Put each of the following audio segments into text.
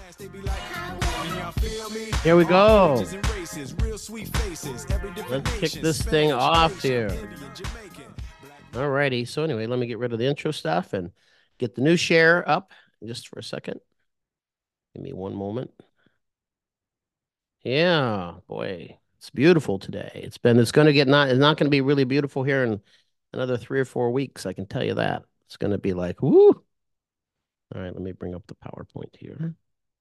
Here we go. Let's kick this thing off here. Alrighty. So anyway, let me get rid of the intro stuff and get the new share up just for a second. Give me one moment. Yeah, boy, it's beautiful today. It's going to get it's not going to be really beautiful here in another 3 or 4 weeks. I can tell you that. It's going to be like, woo. All right, let me bring up the PowerPoint here.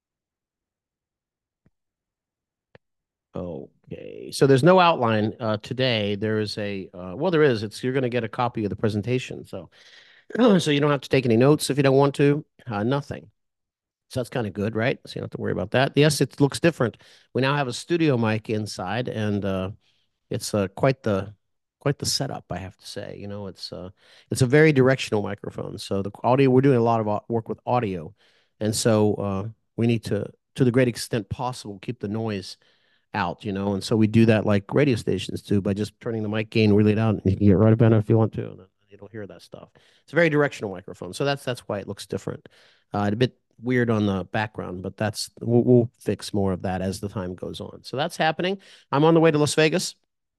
Okay, so there's no outline today. There is well, there is. You're going to get a copy of the presentation. So, so you don't have to take any notes if you don't want to. Nothing. So that's kind of good, right? So you don't have to worry about that. Yes, it looks different. We now have a studio mic inside, and it's quite the setup, I have to say. It's a very directional microphone. So the audio, we're doing a lot of work with audio, and so we need to the great extent possible, keep the noise out, and so we do that like radio stations do by just turning the mic gain really down, and you can get right about it if you want to, and then you don't hear that stuff. It's a very directional microphone, so that's why it looks different. A bit weird on the background, but we'll fix more of that as the time goes on. So that's happening. I'm on the way to Las Vegas.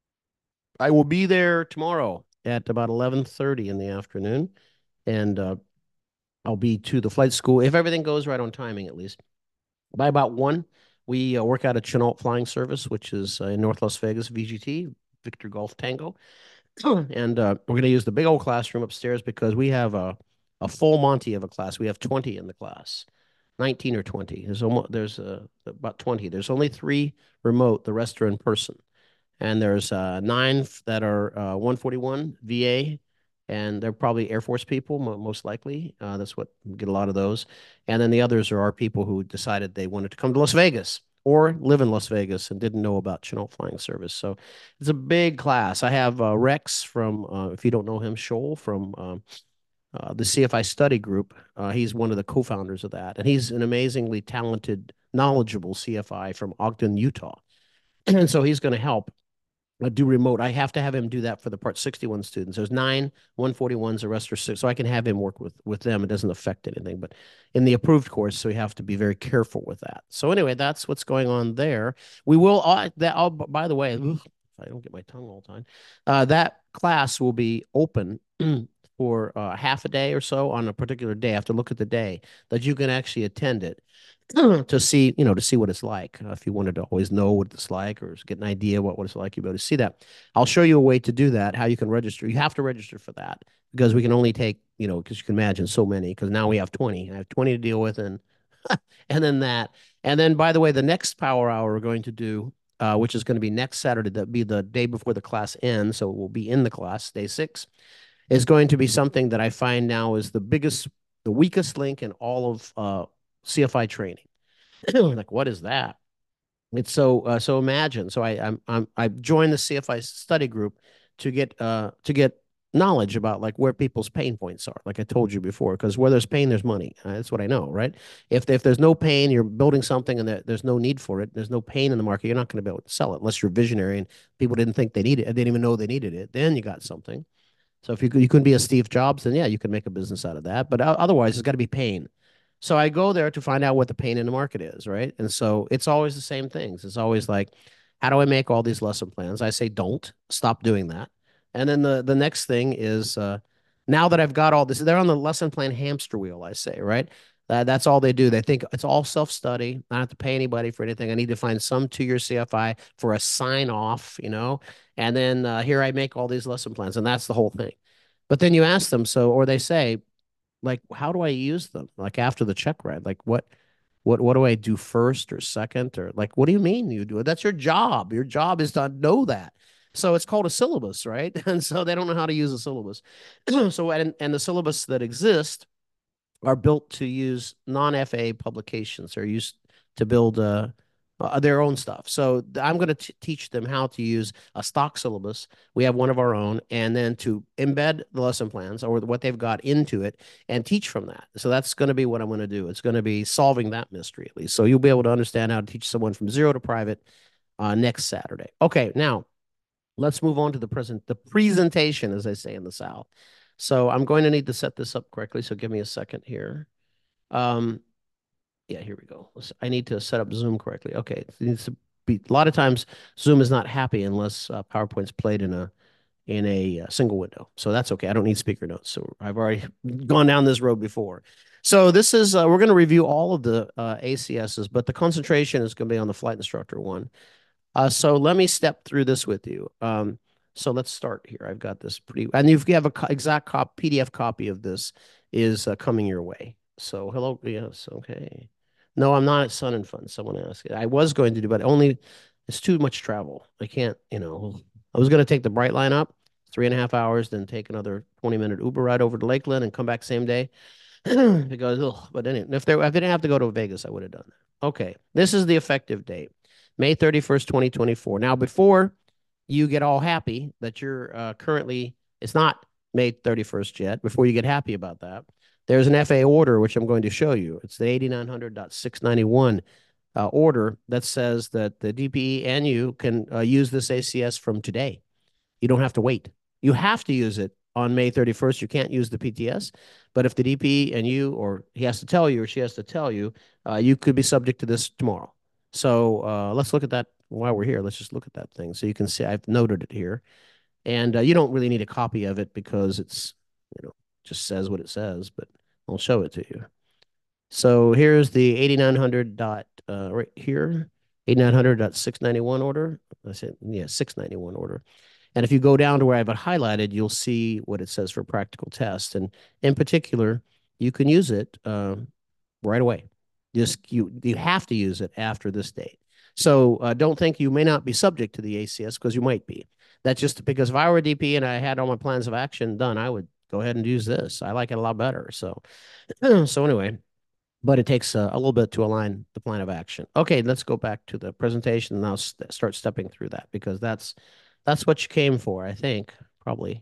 I will be there tomorrow at about 11:30 in the afternoon, and I'll be to the flight school if everything goes right on timing, at least. By about 1, we work out at Chenault Flying Service, which is in North Las Vegas, VGT, Victor Golf Tango. And we're going to use the big old classroom upstairs because we have a full Monty of a class. We have 20 in the class, 19 or 20. There's about 20. There's only 3 remote. The rest are in person. And there's 9 that are 141 VA, and they're probably Air Force people, most likely. That's what we get a lot of those. And then the others are our people who decided they wanted to come to Las Vegas or live in Las Vegas and didn't know about Chenault Flying Service. So it's a big class. I have Rex from, if you don't know him, Scholl from the CFI study group. He's one of the co-founders of that, and he's an amazingly talented, knowledgeable CFI from Ogden, Utah. And so he's going to help do remote. I have to have him do that for the Part 61 students. There's 9 141s, the rest are 6. So I can have him work with them. It doesn't affect anything. But in the approved course, so we have to be very careful with that. So anyway, that's what's going on there. We will, by the way, if I don't get my tongue all the time, that class will be open for half a day or so on a particular day. I have to look at the day that you can actually attend it to see what it's like. If you wanted to always know what it's like or get an idea what it's like, you'll be able to see that. I'll show you a way to do that, how you can register. You have to register for that because we can only take, because you can imagine so many, because now we have 20. I have 20 to deal with, and then that. And then, by the way, the next power hour we're going to do, which is going to be next Saturday, that'll be the day before the class ends, so we'll be in the class, day 6, is going to be something that I find now is the weakest link in all of CFI training. Like, what is that? It's so imagine. So I've joined the CFI study group to get knowledge about like where people's pain points are. Like I told you before, because where there's pain, there's money. That's what I know, right? If there's no pain, you're building something and there's no need for it. There's no pain in the market. You're not going to be able to sell it unless you're visionary and people didn't think they needed it. They didn't even know they needed it. Then you got something. So if you couldn't be a Steve Jobs, then yeah, you could make a business out of that. But otherwise, it's got to be pain. So I go there to find out what the pain in the market is, right? And so it's always the same things. It's always like, how do I make all these lesson plans? I say, don't stop doing that. And then the next thing is, now that I've got all this, they're on the lesson plan hamster wheel. I say, right? That's all they do. They think it's all self study. I don't have to pay anybody for anything. I need to find some 2-year CFI for a sign off, and then here I make all these lesson plans, and that's the whole thing. But then you ask them, or they say, like, how do I use them? Like after the check ride, like what do I do first or second, or like, what do you mean you do it? That's your job. Your job is to know that. So it's called a syllabus, right? And so they don't know how to use a syllabus. So and the syllabus that exist are built to use non-FA publications. They're used to build their own stuff. So I'm going to teach them how to use a stock syllabus. We have one of our own, and then to embed the lesson plans or what they've got into it and teach from that. So that's going to be what I'm going to do. It's going to be solving that mystery at least. So you'll be able to understand how to teach someone from zero to private next Saturday. Okay, now let's move on to the presentation, as they say in the South. So I'm going to need to set this up correctly. So give me a second here. Um, Yeah, here we go. I need to set up Zoom correctly. Okay, it needs to be. A lot of times, Zoom is not happy unless PowerPoint's played in a single window. So that's okay. I don't need speaker notes. So I've already gone down this road before. So this is we're going to review all of the ACSs, but the concentration is going to be on the flight instructor one. So let me step through this with you. So let's start here. I've got this pretty, and if you have a exact PDF copy of this is coming your way. So hello, yes, okay. No, I'm not at Sun and Fun. Someone asked. I was going to do, but only it's too much travel. I can't, I was going to take the Brightline up 3.5 hours, then take another 20-minute Uber ride over to Lakeland and come back same day. Because, but anyway, if I didn't have to go to Vegas, I would have done that. Okay, this is the effective date, May 31st, 2024. Now, before you get all happy that you're currently, it's not May 31st yet, before you get happy about that, there's an FAA order, which I'm going to show you. It's the 8900.691 order that says that the DPE and you can use this ACS from today. You don't have to wait. You have to use it on May 31st. You can't use the PTS. But if the DP and you, or he has to tell you, or she has to tell you, you could be subject to this tomorrow. So let's look at that while we're here. Let's just look at that thing. So you can see I've noted it here. And you don't really need a copy of it because it's, just says what it says, but I'll show it to you. So here's the 8900 right here, 8900.691 order. I said, yeah, 691 order. And if you go down to where I have it highlighted, you'll see what it says for practical test. And in particular, you can use it right away. You have to use it after this date. So don't think you may not be subject to the ACS because you might be. That's just because if I were a DP and I had all my plans of action done, I would go ahead and use this. I like it a lot better. So, so anyway, but it takes a little bit to align the plan of action. Okay, let's go back to the presentation and now start stepping through that because that's what you came for, I think, probably,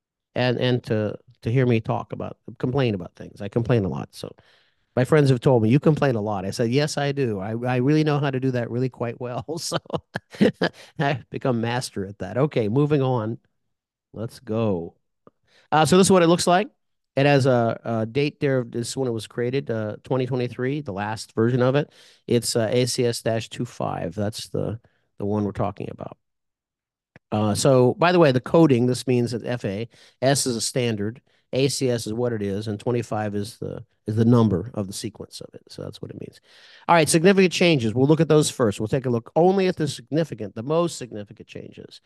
and to hear me complain about things. I complain a lot, so my friends have told me you complain a lot. I said yes, I do. I really know how to do that really quite well. So I've become master at that. Okay, moving on. Let's go. So this is what it looks like. It has a date there. This is when it was created, 2023, the last version of it. It's ACS-25. That's the one we're talking about. So, by the way, the coding, this means that FA, S is a standard, ACS is what it is, and 25 is the number of the sequence of it. So that's what it means. All right, significant changes. We'll look at those first. We'll take a look only at the most significant changes.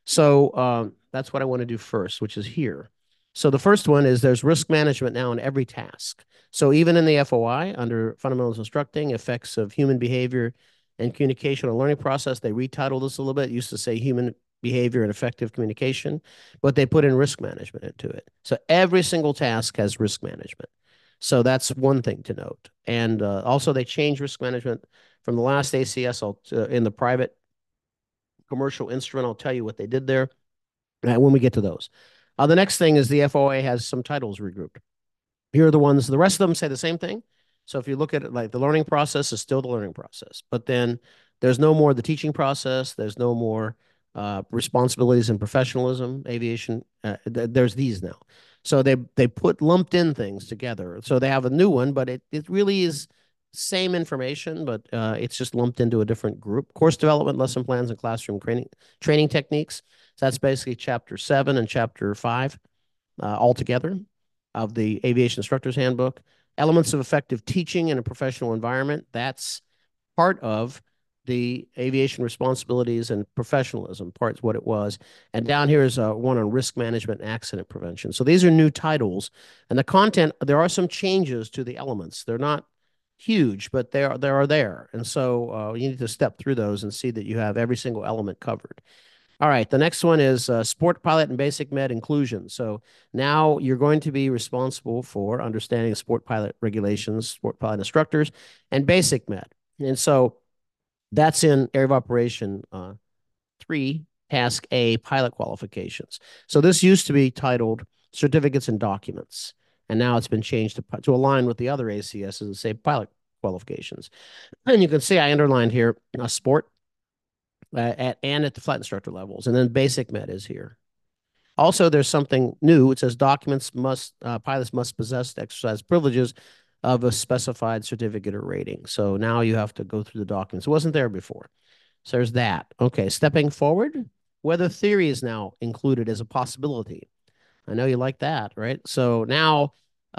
So that's what I want to do first, which is here. So the first one is there's risk management now in every task. So even in the FOI, under fundamentals instructing, effects of human behavior and communication or learning process, they retitled this a little bit. It used to say human behavior and effective communication, but they put in risk management into it. So every single task has risk management. So that's one thing to note. And also they changed risk management from the last ACS in the private commercial instrument. I'll tell you what they did there when we get to those. The next thing is the FOA has some titles regrouped. Here are the ones, the rest of them say the same thing. So if you look at it, like the learning process is still the learning process, but then there's no more the teaching process. There's no more responsibilities and professionalism, aviation. There's these now. So they put lumped in things together. So they have a new one, but it really is same information, but it's just lumped into a different group. Course development, lesson plans, and classroom training techniques. So that's basically chapter 7 and chapter 5 altogether of the Aviation Instructor's Handbook. Elements of effective teaching in a professional environment. That's part of the aviation responsibilities and professionalism, part's what it was. And down here is one on risk management and accident prevention. So these are new titles. And the content, there are some changes to the elements. They're not huge, but they are there. And so you need to step through those and see that you have every single element covered. All right, the next one is sport pilot and basic med inclusion. So now you're going to be responsible for understanding sport pilot regulations, sport pilot instructors, and basic med. And so that's in Area of Operation 3, Task A, Pilot Qualifications. So this used to be titled Certificates and Documents, and now it's been changed to align with the other ACSs and say Pilot Qualifications. And you can see I underlined here sport at the flight instructor levels, and then basic med is here. Also, there's something new. It says pilots must possess exercise privileges of a specified certificate or rating. So now you have to go through the documents. It wasn't there before. So there's that. Okay, stepping forward, weather theory is now included as a possibility. I know you like that, right? So now,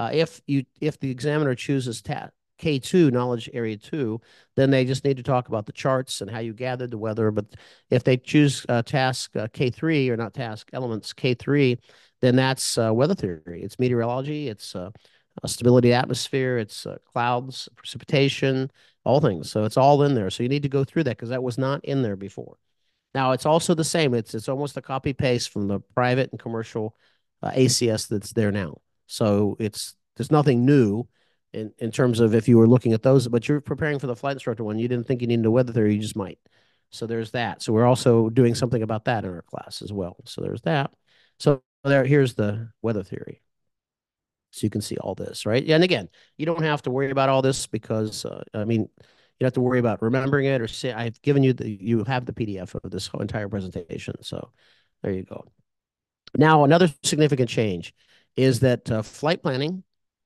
if the examiner chooses K2 knowledge area 2, then they just need to talk about the charts and how you gathered the weather. But if they choose task K3, or not task elements K3, then that's weather theory. It's meteorology. It's stability atmosphere. It's clouds, precipitation, all things. So it's all in there. So you need to go through that because that was not in there before. Now it's also the same. It's almost a copy paste from the private and commercial ACS that's there now. So there's nothing new in terms of if you were looking at those, but you're preparing for the flight instructor one. You didn't think you needed a weather theory, you just might. So there's that. So we're also doing something about that in our class as well. So there's that. So here's the weather theory. So you can see all this, right? Yeah, and again, you don't have to worry about all this because I mean, you have to worry about remembering it or say I've given you you have the PDF of this whole entire presentation. So there you go. Now, another significant change is that flight planning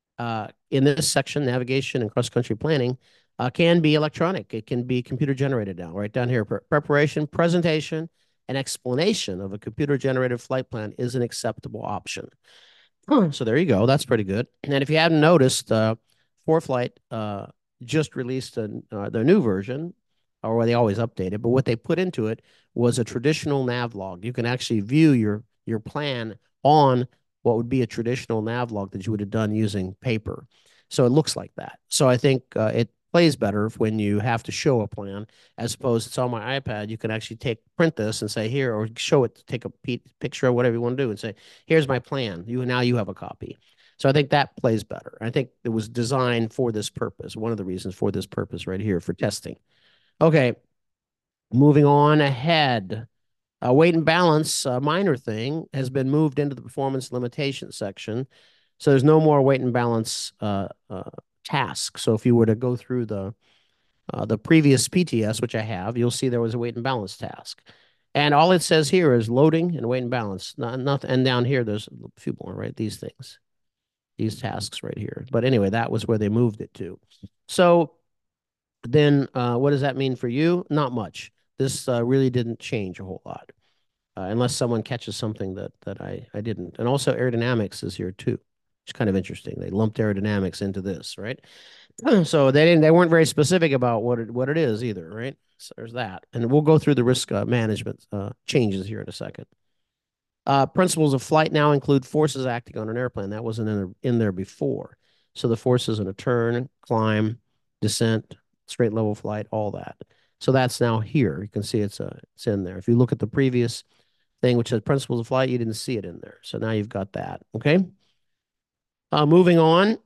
in this section, navigation and cross-country planning, can be electronic. It can be computer generated now, right down here. Preparation, presentation, and explanation of a computer generated flight plan is an acceptable option. So there you go. That's pretty good. And if you haven't noticed, ForeFlight just released their new version, or they always update it. But what they put into it was a traditional nav log. You can actually view your plan on what would be a traditional nav log that you would have done using paper. So it looks like that. So I think it plays better when you have to show a plan, as opposed to it's on my iPad. You can actually print this and say here, or show it, take a picture of whatever you want to do, and say, here's my plan. Now you have a copy. So I think that plays better. I think it was designed for this purpose. One of the reasons for this purpose right here for testing. Okay, moving on ahead. Weight and balance, a minor thing, has been moved into the performance limitation section. So there's no more weight and balance task. So if you were to go through the previous PTS, which I have, you'll see there was a weight and balance task. And all it says here is loading and weight and balance. Nothing. And down here, there's a few more, right? These things, these tasks right here. But anyway, that was where they moved it to. So then what does that mean for you? Not much. This really didn't change a whole lot, unless someone catches something that I didn't. And also aerodynamics is here too. It's kind of interesting. They lumped aerodynamics into this, right? So they weren't very specific about what it is either, right? So there's that. And we'll go through the risk management changes here in a second. Principles of flight now include forces acting on an airplane. That wasn't in there before. So the forces in a turn, climb, descent, straight level flight, all that. So that's now here. You can see it's in there. If you look at the previous thing, which says principles of flight, you didn't see it in there. So now you've got that. Okay. Moving on,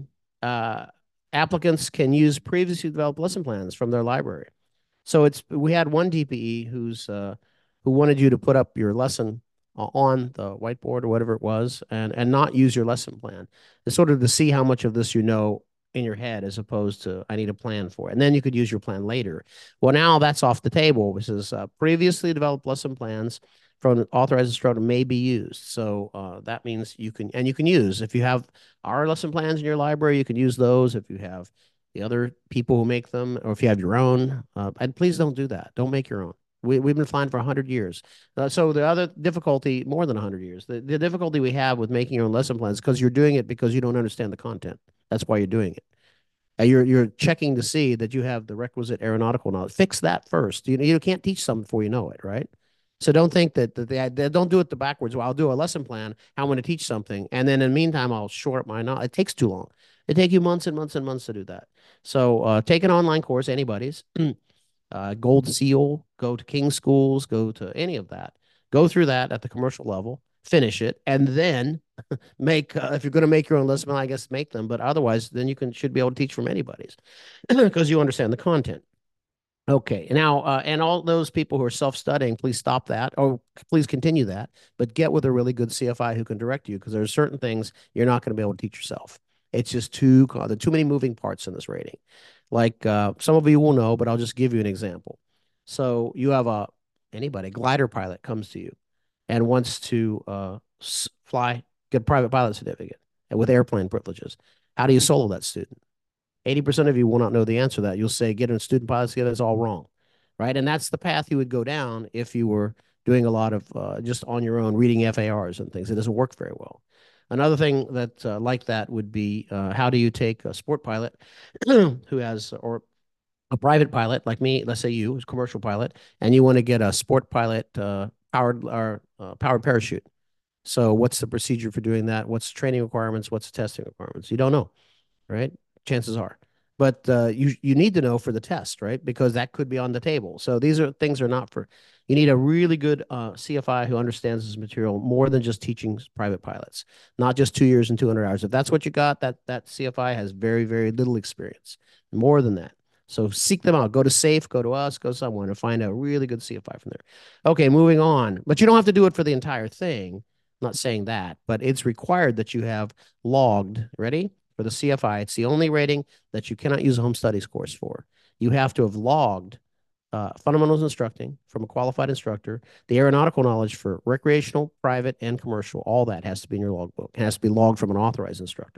applicants can use previously developed lesson plans from their library. So we had one DPE who wanted you to put up your lesson on the whiteboard or whatever it was, and not use your lesson plan. It's sort of to see how much of this you know in your head, as opposed to I need a plan for it. And then you could use your plan later. Well, now that's off the table. This is previously developed lesson plans from an authorized instructor may be used. So that means you can use, if you have our lesson plans in your library, you can use those. If you have the other people who make them, or if you have your own, and please don't do that. Don't make your own. We've been flying for 100 years. So the other difficulty, more than 100 years, the difficulty we have with making your own lesson plans, because you're doing it because you don't understand the content. That's why you're doing it. You're checking to see that you have the requisite aeronautical knowledge. Fix that first. You can't teach something before you know it, right? So don't think that they don't do it the backwards. Well, I'll do a lesson plan, how I'm going to teach something, and then in the meantime, I'll shore up my knowledge. It takes too long. It takes you months and months and months to do that. So take an online course, anybody's. Gold Seal, go to King Schools, go to any of that. Go through that at the commercial level, finish it, and then make, if you're going to make your own lesson, I guess make them. But otherwise, then you should be able to teach from anybody's because you understand the content. Okay, now, and all those people who are self-studying, please stop that, or please continue that, but get with a really good CFI who can direct you, because there are certain things you're not going to be able to teach yourself. It's just there are too many moving parts in this rating. Like some of you will know, but I'll just give you an example. So you have anybody, glider pilot comes to you and wants to get a private pilot certificate with airplane privileges. How do you solo that student? 80% of you will not know the answer to that. You'll say getting student pilots together is all wrong, right? And that's the path you would go down if you were doing a lot of just on your own reading FARs and things. It doesn't work very well. Another thing that like that would be how do you take a sport pilot who has or a private pilot like me, let's say you, who's a commercial pilot, and you want to get a sport pilot powered parachute. So what's the procedure for doing that? What's the training requirements? What's the testing requirements? You don't know, right? Chances are. But you need to know for the test, right? Because that could be on the table. So these are things are not for. You need a really good CFI who understands this material more than just teaching private pilots, not just 2 years and 200 hours. If that's what you got, that CFI has very, very little experience, more than that. So seek them out. Go to SAFE, go to us, go somewhere and find a really good CFI from there. Okay, moving on. But you don't have to do it for the entire thing. I'm not saying that, but it's required that you have logged. Ready? For the CFI. It's the only rating that you cannot use a home studies course for. You have to have logged fundamentals instructing from a qualified instructor, the aeronautical knowledge for recreational, private, and commercial. All that has to be in your logbook. It has to be logged from an authorized instructor.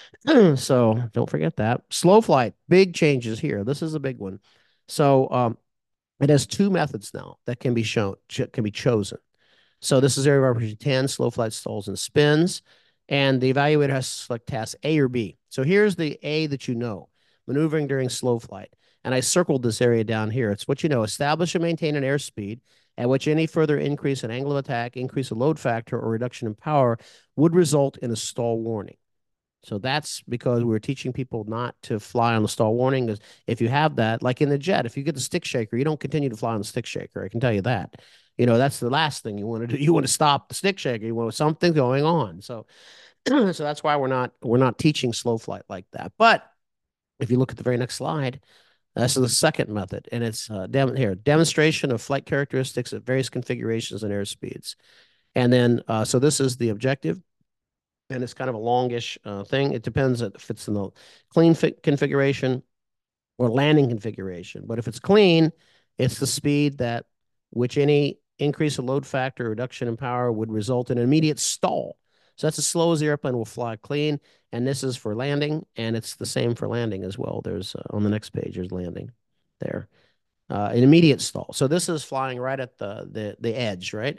So don't forget that. Slow flight, big changes here. This is a big one. So it has two methods now that can be chosen. So this is area of operation 10, slow flight stalls and spins. And the evaluator has to select task A or B. So here's the A that you know, maneuvering during slow flight. And I circled this area down here. It's what you know, establish and maintain an airspeed at which any further increase in angle of attack, increase in load factor, or reduction in power would result in a stall warning. So that's because we were teaching people not to fly on the stall warning. Because if you have that, like in the jet, if you get the stick shaker, you don't continue to fly on the stick shaker. I can tell you that. That's the last thing you want to do. You want to stop the stick shaker. You want something going on. So, so that's why we're not teaching slow flight like that. But if you look at the very next slide, that's the second method, and it's demonstration of flight characteristics at various configurations and airspeeds. And then, so this is the objective and it's kind of a longish thing. It depends if it's in the clean configuration or landing configuration. But if it's clean, it's the speed that which any increase in load factor or reduction in power would result in an immediate stall. So that's as slow as the airplane will fly clean. And this is for landing, and it's the same for landing as well. There's on the next page, there's landing there. An immediate stall. So this is flying right at the edge, right?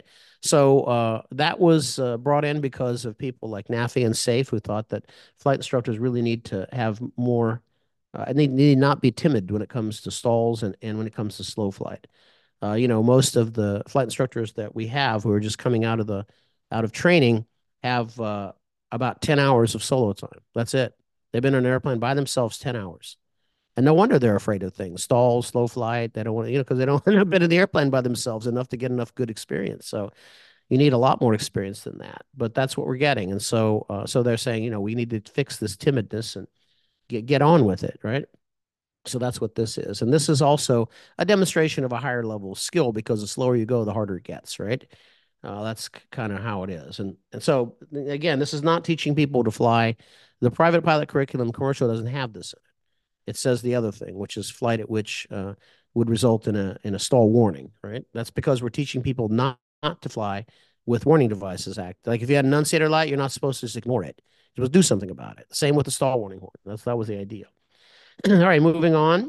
So that was brought in because of people like NAFI and SAFE who thought that flight instructors really need to have more, and they need not be timid when it comes to stalls and when it comes to slow flight. Most of the flight instructors that we have who are just coming out of training have about 10 hours of solo time. That's it. They've been in an airplane by themselves 10 hours. And no wonder they're afraid of things. Stalls, slow flight. They don't want to, because they don't have been in the airplane by themselves enough to get enough good experience. So you need a lot more experience than that. But that's what we're getting. And so they're saying, we need to fix this timidness and get on with it, right? So that's what this is. And this is also a demonstration of a higher level of skill because the slower you go, the harder it gets, right? That's kind of how it is. And so, again, this is not teaching people to fly. The private pilot curriculum commercial doesn't have this in it. It says the other thing, which is flight at which would result in a stall warning, right? That's because we're teaching people not to fly with warning devices act. Like if you had an annunciator light, you're not supposed to just ignore it. You're supposed to do something about it. Same with the stall warning horn. That was the idea. All right, moving on.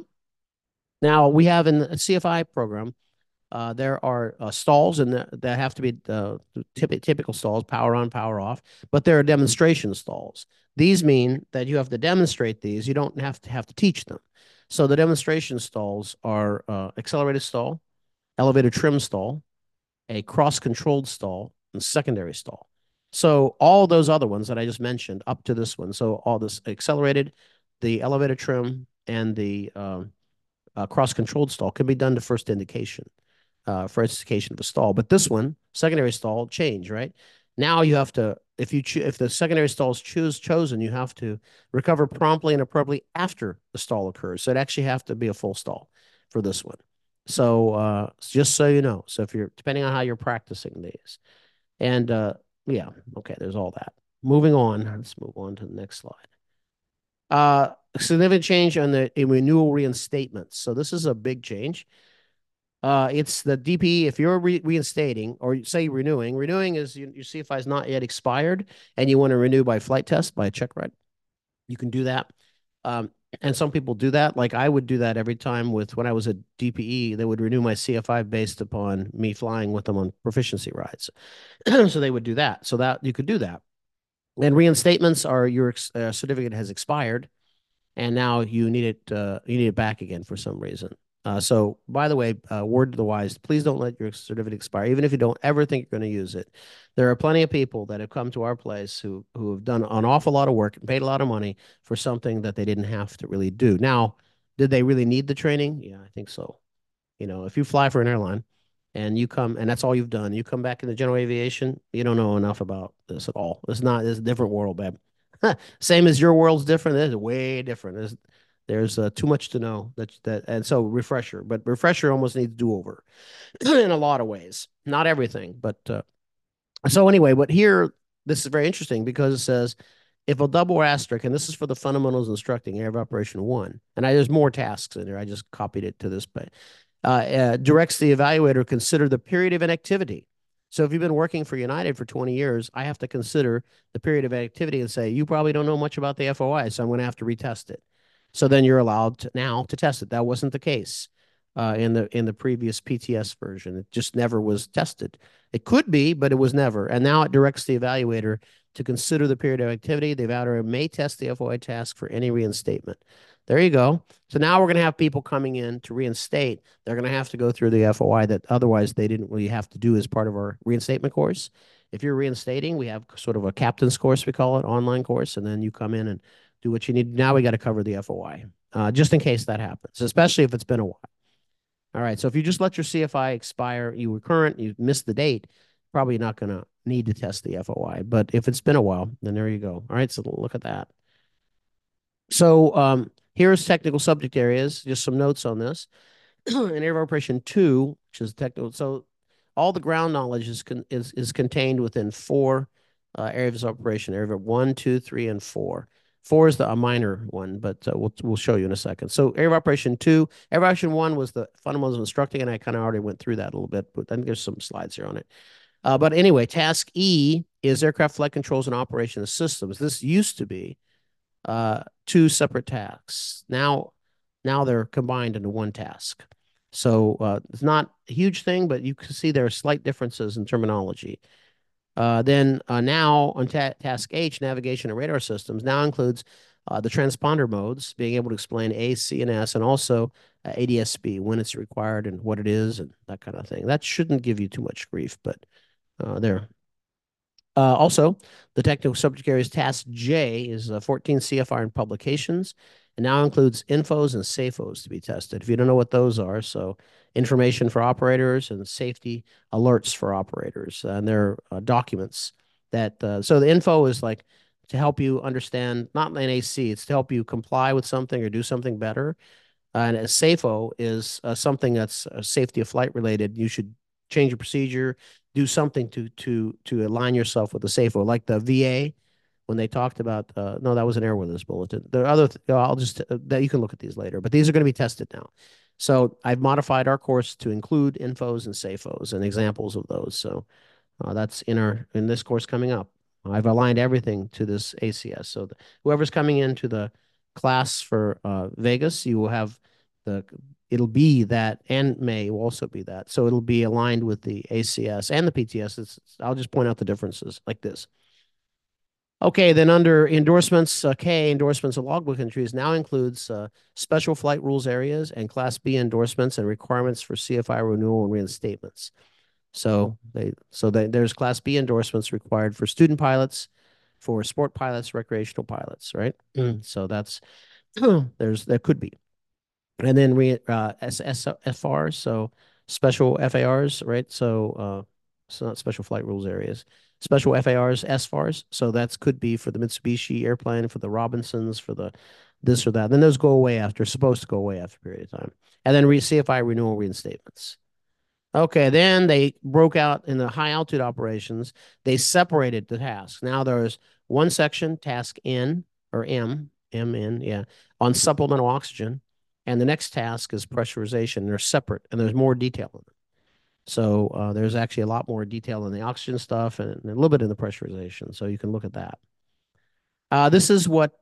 Now we have in the CFI program, there are stalls and that have to be typical stalls, power on, power off, but there are demonstration stalls. These mean that you have to demonstrate these. You don't have to teach them. So the demonstration stalls are accelerated stall, elevator trim stall, a cross-controlled stall, and secondary stall. So all those other ones that I just mentioned up to this one, so all this accelerated, the elevator trim, and the cross-controlled stall can be done to first indication. First indication of a stall. But this one, secondary stall, change, right? Now you have to, if the secondary stall is chosen, you have to recover promptly and appropriately after the stall occurs. So it actually have to be a full stall for this one. So just so you know, so if you're depending on how you're practicing these, and yeah, okay, there's all that. Moving on, let's move on to the next slide. Significant change on the renewal reinstatements. So this is a big change. It's the DP. If you're reinstating or say renewing is your CFI is not yet expired and you want to renew by flight test by a check ride, you can do that. And some people do that. Like I would do that every time with when I was at DPE, they would renew my CFI based upon me flying with them on proficiency rides. So they would do that. So that you could do that. And reinstatements are your certificate has expired and now you need it back again for some reason. So, by the way, word to the wise: please don't let your certificate expire, even if you don't ever think you're going to use it. There are plenty of people that have come to our place who have done an awful lot of work and paid a lot of money for something that they didn't have to really do. Now, did they really need the training? Yeah, I think so. If you fly for an airline and you come and that's all you've done, you come back in the general aviation, you don't know enough about this at all. It's a different world, babe. Same as your world's different. It's way different. There's too much to know and so refresher, but refresher almost needs do over in a lot of ways. Not everything, but so anyway, but here this is very interesting because it says if a double asterisk, and this is for the fundamentals instructing air of operation one, and there's more tasks in there. I just copied it to this, but directs the evaluator to consider the period of inactivity. So if you've been working for United for 20 years, I have to consider the period of inactivity and say, you probably don't know much about the FOI, so I'm going to have to retest it. So then you're allowed now to test it. That wasn't the case in the previous PTS version. It just never was tested. It could be, but it was never. And now it directs the evaluator to consider the period of activity. The evaluator may test the FOI task for any reinstatement. There you go. So now we're going to have people coming in to reinstate. They're going to have to go through the FOI that otherwise they didn't really have to do as part of our reinstatement course. If you're reinstating, we have sort of a captain's course, we call it, online course, and then you come in and do what you need. Now we got to cover the FOI, just in case that happens, especially if it's been a while. All right. So if you just let your CFI expire, you were current, you missed the date, probably not going to need to test the FOI. But if it's been a while, then there you go. All right. So look at that. So here's technical subject areas. Just some notes on this. In Area of Operation 2, which is technical. So all the ground knowledge is contained within four areas of operation: area of 1, 2, 3, and 4. 4 is a minor one, but we'll show you in a second. So area of operation 2, area of operation 1 was the fundamentals of instructing, and I kind of already went through that a little bit, but I think there's some slides here on it. But anyway, task E is aircraft flight controls and operation systems. This used to be two separate tasks. Now they're combined into one task. So it's not a huge thing, but you can see there are slight differences in terminology. Then now on task H, navigation and radar systems, now includes the transponder modes, being able to explain A, C, and S, and also ADS-B, when it's required and what it is and that kind of thing. That shouldn't give you too much grief, but there. Also, the technical subject area's task J is 14 CFR and publications, and now includes infos and SAFOs to be tested. If you don't know what those are, so information for operators and safety alerts for operators, and they're documents that. So the info is like to help you understand, not NAC, it's to help you comply with something or do something better. And a SAFO is something that's safety of flight related. You should change your procedure, do something to align yourself with the SAFO, like the VA when they talked about. No, that was an airworthiness bulletin. The other, I'll just that you can look at these later, but these are going to be tested now. So I've modified our course to include infos and SAFOs and examples of those. So that's in this course coming up. I've aligned everything to this ACS. So whoever's coming into the class for Vegas, you will have it'll be that, and May will also be that. So it'll be aligned with the ACS and the PTS. I'll just point out the differences like this. Okay, then under endorsements, K, endorsements of logbook entries now includes special flight rules areas and Class B endorsements and requirements for CFI renewal and reinstatements. So there's Class B endorsements required for student pilots, for sport pilots, recreational pilots, right? So that's there could be. And then SFRs, so special FARs, right? So not special flight rules areas, special FARs, SFARs. So that could be for the Mitsubishi airplane, for the Robinsons, for the this or that. Then those go away supposed to go away after a period of time. And then CFI renewal reinstatements. Okay, then they broke out in the high altitude operations. They separated the tasks. Now there's one section, task N or MN, yeah, on supplemental oxygen. And the next task is pressurization. They're separate and there's more detail in them. So there's actually a lot more detail in the oxygen stuff and a little bit in the pressurization. So you can look at that. This is what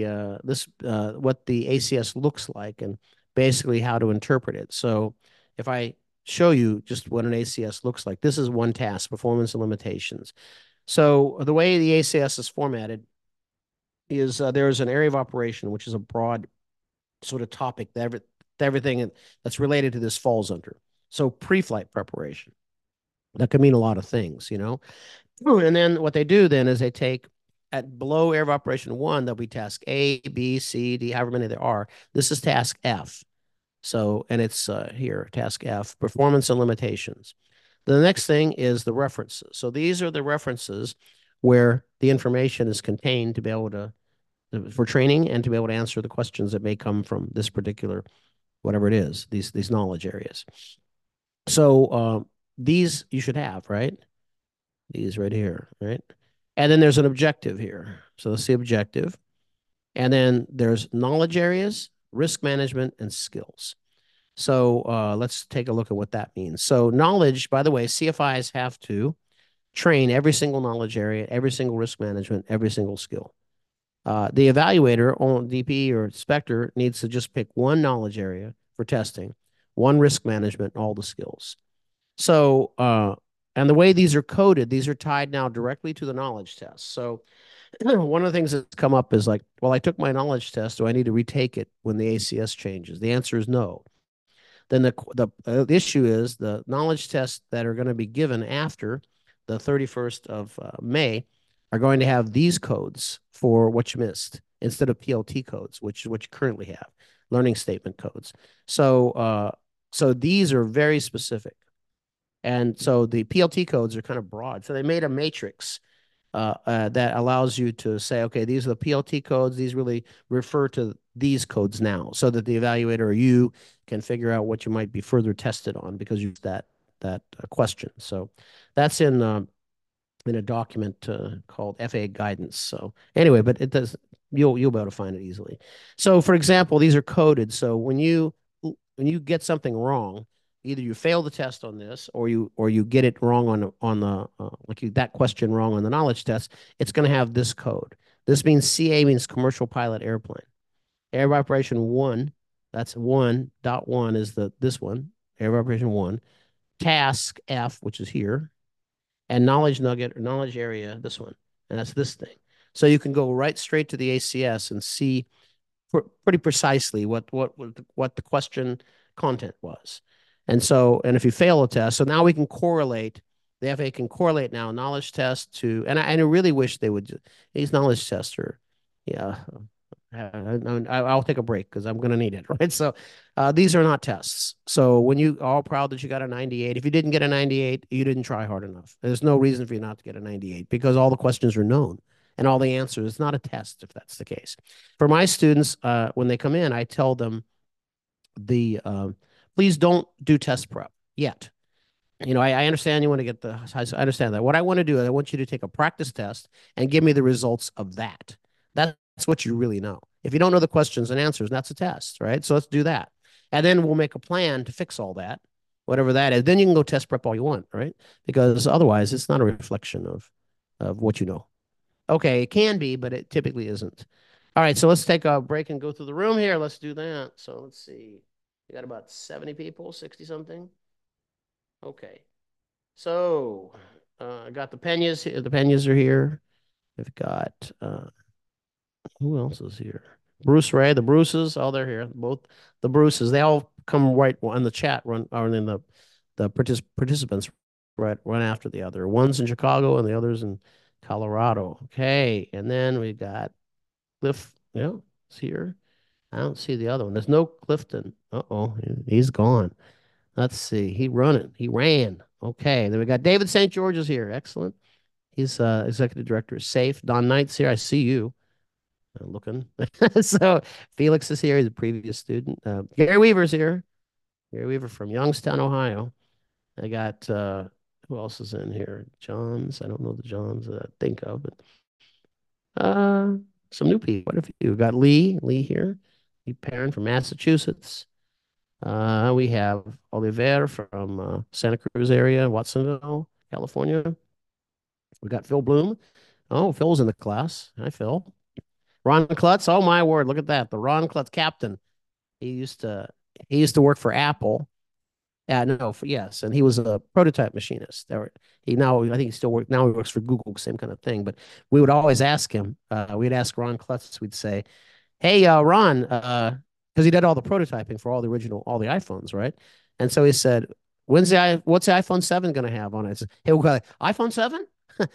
the ACS looks like, and basically how to interpret it. So if I show you just what an ACS looks like, this is one task, performance and limitations. So the way the ACS is formatted is there is an area of operation, which is a broad sort of topic that everything that's related to this falls under. So pre-flight preparation. That could mean a lot of things, you know. And then what they do then is they take at below area of operation one, there'll be task A, B, C, D, however many there are. This is task F. So, and it's here, task F, performance and limitations. The next thing is the references. So these are the references where the information is contained to be able to, for training and to be able to answer the questions that may come from this particular, whatever it is, these knowledge areas. So these you should have, right? These right here, right? And then there's an objective here. So let's see objective. And then there's knowledge areas, risk management, and skills. So let's take a look at what that means. So knowledge, by the way, CFIs have to train every single knowledge area, every single risk management, every single skill. The evaluator, on DP or inspector, needs to just pick one knowledge area for testing, one risk management, and all the skills. So, and the way these are coded, these are tied now directly to the knowledge test. So, one of the things that's come up is like, well, I took my knowledge test. Do I need to retake it when the ACS changes? The answer is no. Then the issue is the knowledge tests that are going to be given after the 31st of May are going to have these codes for what you missed instead of PLT codes, which is what you currently have, learning statement codes. So these are very specific. And so the PLT codes are kind of broad. So they made a matrix that allows you to say, okay, these are the PLT codes. These really refer to these codes now, so that the evaluator or you can figure out what you might be further tested on because you that question. So that's in a document called FAA guidance. So anyway, but it does you'll be able to find it easily. So for example, these are coded. So when you get something wrong, either you fail the test on this or you get it wrong on the that question wrong on the knowledge test, it's going to have this code. This means CA means commercial pilot airplane. Air of operation one, that's 1.1 is this one, air of operation one. Task F, which is here, and knowledge nugget or knowledge area, this one, and that's this thing. So you can go right straight to the ACS and see pretty precisely what the question content was. And so, and if you fail a test, so now we can correlate. The FAA can correlate now knowledge test to, and I really wish they would. These knowledge tests are, yeah. I'll take a break because I'm going to need it, right? So these are not tests. So when you are all proud that you got a 98, if you didn't get a 98, you didn't try hard enough. There's no reason for you not to get a 98 because all the questions are known and all the answers. It's not a test if that's the case. For my students, when they come in, I tell them please don't do test prep yet. You know, I understand you want to get I understand that. What I want to do is I want you to take a practice test and give me the results of that. That's what you really know. If you don't know the questions and answers, that's a test, right? So let's do that. And then we'll make a plan to fix all that, whatever that is. Then you can go test prep all you want, right? Because otherwise it's not a reflection of what you know. Okay, it can be, but it typically isn't. All right, so let's take a break and go through the room here. Let's do that. So let's see. We got about 70 people, 60 something. Okay. So I got the Peñas here. The Peñas are here. We've got who else is here? Bruce Ray, the Bruces. Oh, they're here. Both the Bruces. They all come right on the chat run or in the participants right one after the other. One's in Chicago and the other's in Colorado. Okay. And then we got Cliff. Yeah, it's here. I don't see the other one. There's no Clifton. Uh-oh, he's gone. Let's see. He running. He ran. Okay. Then we got David St. George is here. Excellent. He's executive director of SAFE. Don Knight's here. I see you looking. So Felix is here. He's a previous student. Gary Weaver's here. Gary Weaver from Youngstown, Ohio. I got who else is in here? Johns. I don't know the Johns that I think of, but some new people. What if you got Lee here? Lee Perrin from Massachusetts. We have Oliver from Santa Cruz area, Watsonville, California. We got Phil Bloom. Oh, Phil's in the class. Hi, Phil. Ron Klutz. Oh my word, look at that. The Ron Klutz captain. He used to he used to work for Apple. No, yes, and he was a prototype machinist. He now I think he still works now. He works for Google, same kind of thing. But we would always ask him. We'd ask Ron Klutz. We'd say, "Hey, Ron," because he did all the prototyping for all the iPhones, right? And so he said, what's the iPhone 7 going to have on it?" He'll go, "iPhone 7?"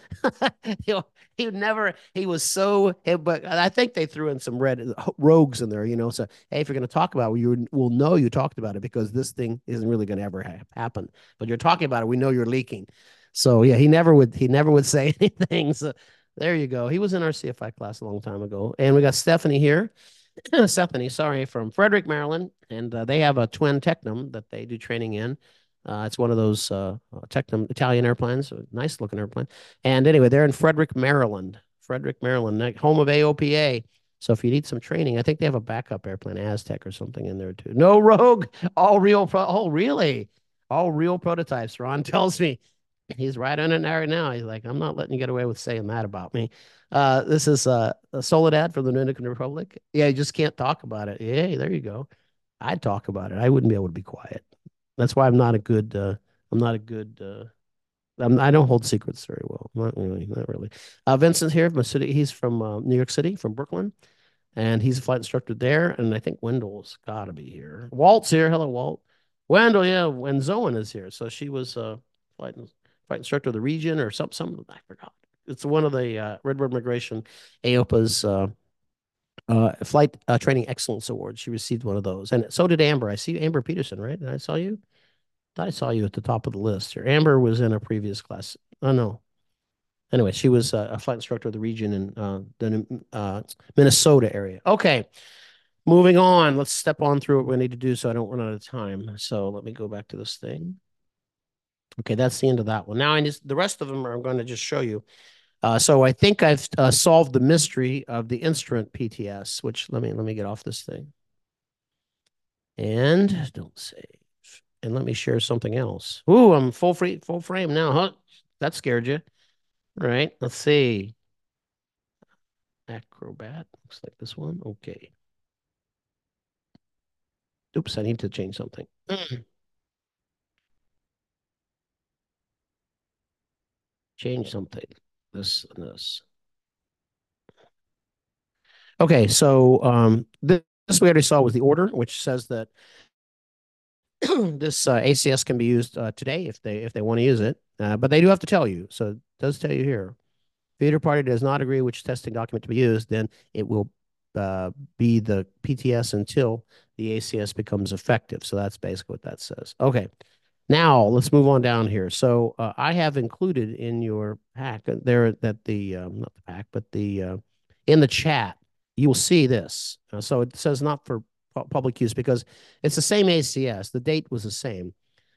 He would never, he was so, but I think they threw in some red rogues in there, So, hey, if you're going to talk about it, we'll know you talked about it because this thing isn't really going to ever happen. But you're talking about it, we know you're leaking. So yeah, he never would say anything. So there you go. He was in our CFI class a long time ago. And we got Stephanie here. Stephanie, sorry, from Frederick, Maryland, and they have a twin Tecnam that they do training in. It's one of those Tecnam Italian airplanes, a nice looking airplane. And anyway, they're in Frederick, Maryland. Frederick, Maryland, home of AOPA. So if you need some training, I think they have a backup airplane, Aztec or something in there too. No Rogue, all real. Oh, really? All real prototypes. Ron tells me he's right on it right now. He's like, I'm not letting you get away with saying that about me. This is Soledad from the Dominican Republic. Yeah, you just can't talk about it. Yeah, there you go. I'd talk about it. I wouldn't be able to be quiet. That's why I'm not a good. I'm not a good. I don't hold secrets very well. Not really. Not really. Vincent's here from a city. He's from New York City, from Brooklyn, and he's a flight instructor there. And I think Wendell's got to be here. Walt's here. Hello, Walt. Wendell, yeah, and Zoan is here. So she was flight flight instructor of the region or something. I forgot. It's one of the Redbird Migration AOPA's flight training excellence awards. She received one of those, and so did Amber. I see Amber Peterson, right? Did I saw you? Thought I saw you at the top of the list here. Amber was in a previous class. Oh no. Anyway, she was a flight instructor of the region in the Minnesota area. Okay, moving on. Let's step on through what we need to do so I don't run out of time. So let me go back to this thing. Okay, that's the end of that one. Now the rest of them I'm going to just show you. So I think I've solved the mystery of the instrument PTS, which let me get off this thing. And don't save. And let me share something else. Ooh, I'm full frame now, huh? That scared you. All right, let's see. Acrobat, looks like this one. Okay. Oops, I need to change something. Change something. This and this. Okay, so this we already saw was the order, which says that this ACS can be used today if they want to use it, but they do have to tell you. So it does tell you here. If either party does not agree which testing document to be used, then it will be the PTS until the ACS becomes effective. So that's basically what that says. Okay. Now let's move on down here. So I have included in your pack there that the not the pack, but the in the chat you will see this. So it says not for public use because it's the same ACS. The date was the same,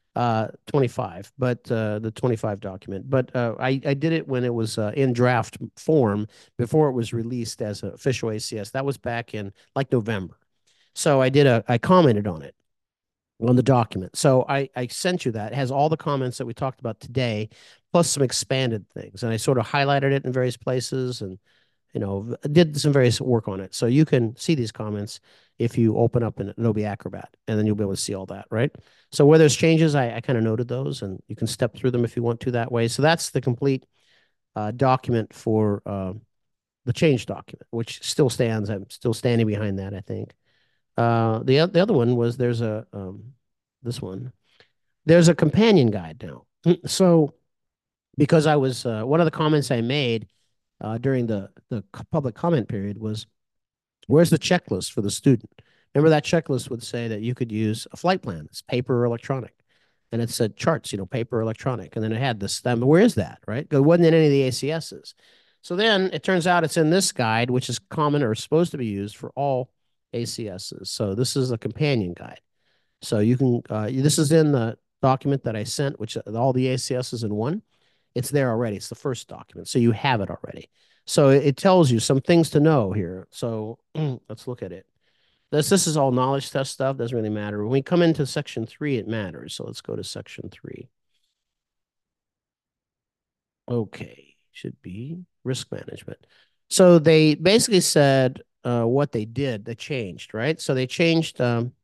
25, but the 25 document. But I did it when it was in draft form before it was released as an official ACS. That was back in like November. So I commented on it on the document. So I sent you that. It has all the comments that we talked about today, plus some expanded things. And I sort of highlighted it in various places and, did some various work on it. So you can see these comments if you open up an Adobe Acrobat, and then you'll be able to see all that, right? So where there's changes, I kind of noted those, and you can step through them if you want to that way. So that's the complete document for the change document, which still stands. I'm still standing behind that, I think. The other one was this one. There's a companion guide now. So because I was one of the comments I made during the public comment period was, where's the checklist for the student? Remember that checklist would say that you could use a flight plan. It's paper or electronic. And it said charts, paper or electronic. And then it had this, but where is that, right? It wasn't in any of the ACSs. So then it turns out it's in this guide, which is common or supposed to be used for all ACSs. So this is a companion guide. So you can, this is in the document that I sent, which all the ACS is in one. It's there already. It's the first document. So you have it already. So it tells you some things to know here. So let's look at it. This is all knowledge test stuff. Doesn't really matter. When we come into section 3, it matters. So let's go to section 3. Okay. Should be risk management. So they basically said what they did. They changed, right? So they changed.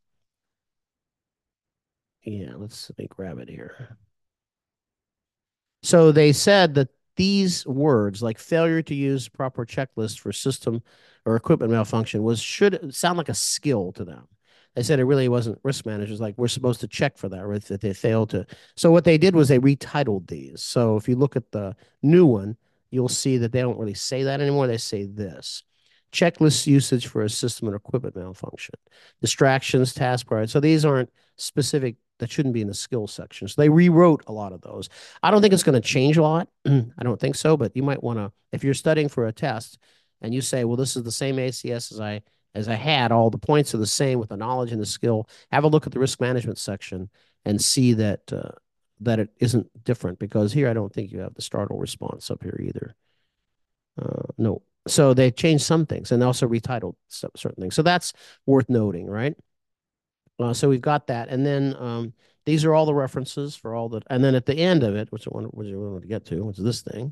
Yeah, let me grab it here. So they said that these words, like failure to use proper checklist for system or equipment malfunction, was should sound like a skill to them. They said it really wasn't risk managers. Like we're supposed to check for that, right? That they failed to. So what they did was they retitled these. So if you look at the new one, you'll see that they don't really say that anymore. They say this: checklist usage for a system or equipment malfunction, distractions, task priority. So these aren't specific. That shouldn't be in the skill section. So they rewrote a lot of those. I don't think it's going to change a lot. I don't think so, but you might want to, if you're studying for a test and you say, well, this is the same ACS as I had, all the points are the same with the knowledge and the skill, have a look at the risk management section and see that it isn't different, because here I don't think you have the startle response up here either. No. So they changed some things and also retitled certain things. So that's worth noting, right? So we've got that, and then these are all the references for all the, and then at the end of it, which I wanted to get to, which is this thing.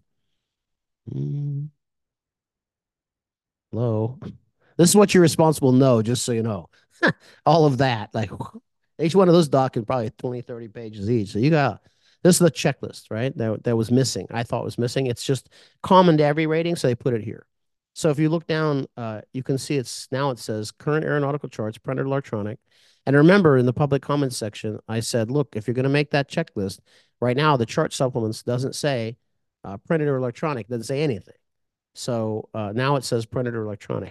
Hello. This is what you're responsible to know, just so you know. All of that. Like each one of those docs is probably 20, 30 pages each. So you got, this is the checklist, right? That was missing. I thought was missing. It's just common to every rating, so they put it here. So if you look down, you can see it's now it says current aeronautical charts, printed electronic. And remember in the public comments section, I said, look, if you're going to make that checklist, right now the chart supplements doesn't say printed or electronic, doesn't say anything. So now it says printed or electronic.